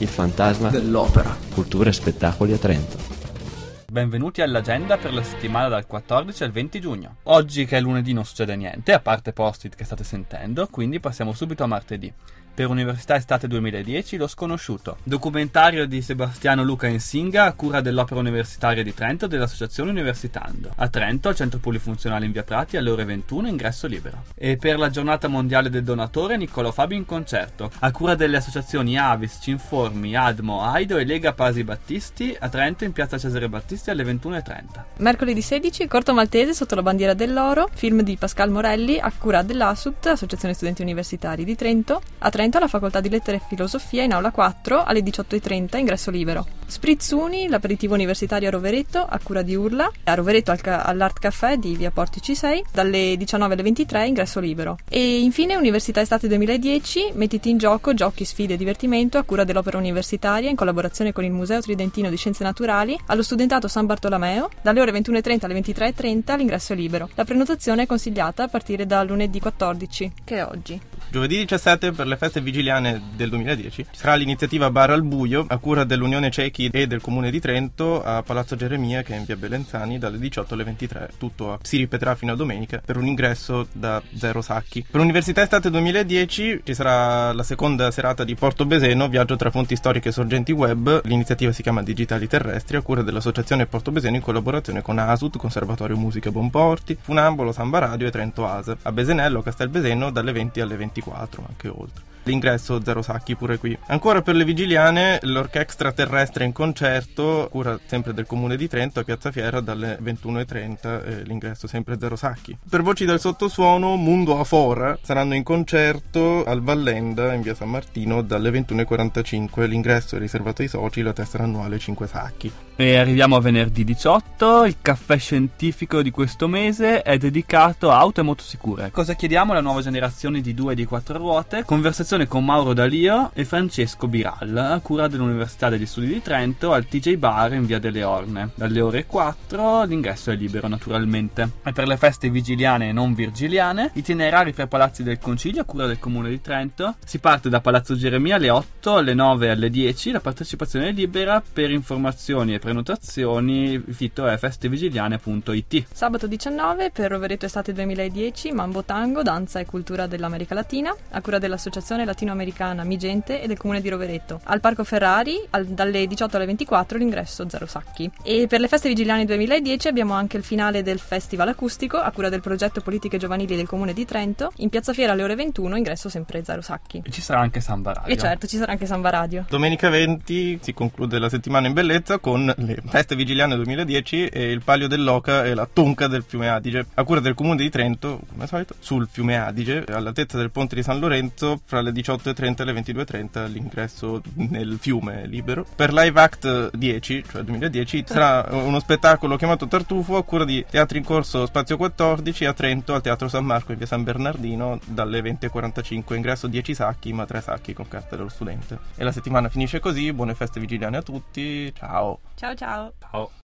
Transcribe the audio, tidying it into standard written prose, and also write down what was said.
Il fantasma dell'opera. Cultura e spettacoli a Trento. Benvenuti all'agenda per la settimana dal 14 al 20 giugno. Oggi, che è lunedì, non succede niente, a parte post-it che state sentendo, quindi passiamo subito a martedì. Per Università Estate 2010, Lo Sconosciuto. Documentario di Sebastiano Luca Insinga a cura dell'Opera Universitaria di Trento e dell'Associazione Universitando. A Trento, al Centro Polifunzionale in Via Prati, alle ore 21, ingresso libero. E per la Giornata Mondiale del Donatore, Niccolò Fabi in concerto. A cura delle associazioni Avis, Cinformi, Admo, Aido e Lega Pasi Battisti, a Trento in Piazza Cesare Battisti alle 21:30. Mercoledì 16, Corto Maltese sotto la bandiera dell'oro, film di Pascal Morelli a cura dell'ASUT, Associazione Studenti Universitari di Trento. A Trento alla Facoltà di Lettere e Filosofia in Aula 4 alle 18:30, ingresso libero. Sprizzuni, l'aperitivo universitario a Rovereto a cura di Urla, a Rovereto all'Art Café di Via Portici 6 dalle 19 alle 23, ingresso libero. E infine Università Estate 2010, Mettiti in gioco, giochi, sfide e divertimento a cura dell'Opera Universitaria in collaborazione con il Museo Tridentino di Scienze Naturali allo Studentato San Bartolomeo dalle ore 21:30 alle 23:30, l'ingresso è libero. La prenotazione è consigliata a partire da lunedì 14, che è oggi. Giovedì 17, per le feste vigiliane del 2010, ci sarà l'iniziativa Bar al Buio a cura dell'Unione Ciechi e del Comune di Trento a Palazzo Geremia, che è in via Belenzani, dalle 18 alle 23. Tutto si ripeterà fino a domenica per un ingresso da 0 sacchi. Per Università Estate 2010 ci sarà la seconda serata di Porto Beseno, viaggio tra fonti storiche e sorgenti web. L'iniziativa si chiama Digitali Terrestri a cura dell'Associazione Porto Beseno in collaborazione con ASUT, Conservatorio Musica Bonporti, Funambolo, Samba Radio e Trento ASE. A Besenello, Castelbeseno, dalle 20 alle 24, anche oltre. L'ingresso 0 sacchi pure qui. Ancora per le vigiliane, l'Orchestra Extraterrestre in concerto, cura sempre del Comune di Trento, a Piazza Fiera dalle 21:30, l'ingresso sempre 0 sacchi. Per Voci del Sottosuono, Mundo Afora saranno in concerto al Vallenda in via San Martino dalle 21:45, l'ingresso è riservato ai soci, la tessera annuale 5 sacchi. E arriviamo a venerdì 18, il caffè scientifico di questo mese è dedicato a auto e motosicure. Cosa chiediamo alla nuova generazione di 2 e di 4 ruote? Conversazione con Mauro D'Alio e Francesco Biral a cura dell'Università degli Studi di Trento al TJ Bar in via delle Orne. Dalle ore 4 l'ingresso è libero naturalmente. E per le feste vigiliane e non virgiliane, itinerari per Palazzi del Concilio a cura del Comune di Trento. Si parte da Palazzo Geremia alle 8, alle 9 e alle 10. La partecipazione è libera. Per informazioni e prenotazioni il sito è festevigiliane.it. Sabato 19 per Rovereto Estate 2010, Mambo Tango, danza e cultura dell'America Latina a cura dell'Associazione Latinoamericana Migente e del Comune di Rovereto. Al Parco Ferrari dalle 18 alle 24, l'ingresso 0 sacchi. E per le feste vigiliane 2010 abbiamo anche il finale del Festival Acustico a cura del progetto Politiche Giovanili del Comune di Trento. In Piazza Fiera alle ore 21, ingresso sempre 0 sacchi. E ci sarà anche Samba Radio. E certo, ci sarà anche Samba Radio. Domenica 20 si conclude la settimana in bellezza con le feste vigiliane 2010 e il Palio dell'Oca e la Tonca del Fiume Adige a cura del Comune di Trento, come al solito, sul Fiume Adige, all'altezza del Ponte di San Lorenzo, fra le 18:30 e le 22:30, l'ingresso nel fiume è libero. Per Live Act 10, cioè 2010, sarà uno spettacolo chiamato Tartufo a cura di Teatri in Corso Spazio 14 a Trento al Teatro San Marco in via San Bernardino dalle 20:45, ingresso 10 sacchi ma 3 sacchi con carta dello studente. E la settimana finisce così, buone feste vigiliane a tutti, ciao! Ciao ciao! Ciao!